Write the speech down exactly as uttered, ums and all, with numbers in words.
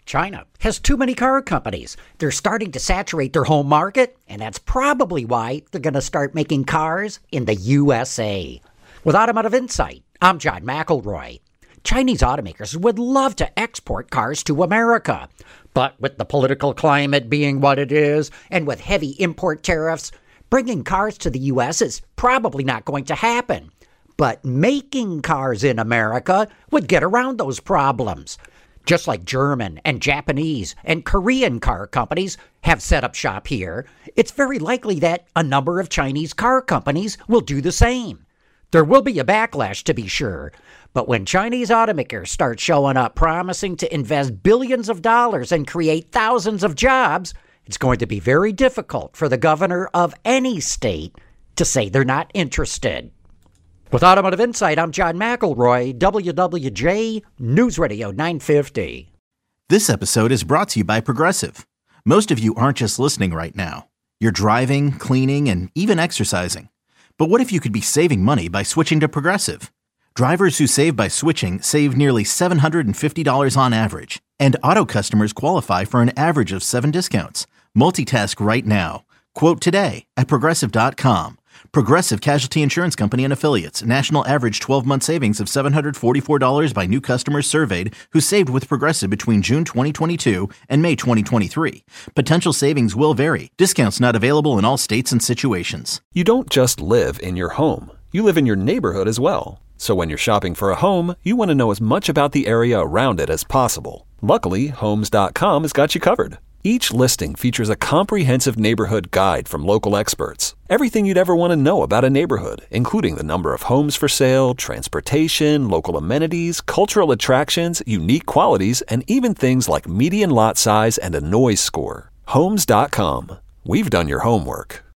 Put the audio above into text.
China has too many car companies. They're starting to saturate their home market, and that's probably why they're going to start making cars in the U S A. With Automotive Insight, I'm John McElroy. Chinese automakers would love to export cars to America, but with the political climate being what it is, and with heavy import tariffs, bringing cars to the U S is probably not going to happen. But making cars in America would get around those problems. Just like German and Japanese and Korean car companies have set up shop here, it's very likely that a number of Chinese car companies will do the same. There will be a backlash, to be sure, but when Chinese automakers start showing up promising to invest billions of dollars and create thousands of jobs, it's going to be very difficult for the governor of any state to say they're not interested. With Automotive Insight, I'm John McElroy, W W J News Radio nine fifty. This episode is brought to you by Progressive. Most of you aren't just listening right now. You're driving, cleaning, and even exercising. But what if you could be saving money by switching to Progressive? Drivers who save by switching save nearly seven hundred fifty dollars on average. And auto customers qualify for an average of seven discounts. Multitask right now. Quote today at Progressive dot com. Progressive Casualty Insurance Company and Affiliates. National average twelve-month savings of seven hundred forty-four dollars by new customers surveyed who saved with Progressive between June twenty twenty-two and May twenty twenty-three. Potential savings will vary. Discounts not available in all states and situations. You don't just live in your home. You live in your neighborhood as well. So when you're shopping for a home, you want to know as much about the area around it as possible. Luckily, Homes dot com has got you covered. Each listing features a comprehensive neighborhood guide from local experts. Everything you'd ever want to know about a neighborhood, including the number of homes for sale, transportation, local amenities, cultural attractions, unique qualities, and even things like median lot size and a noise score. Homes dot com. We've done your homework.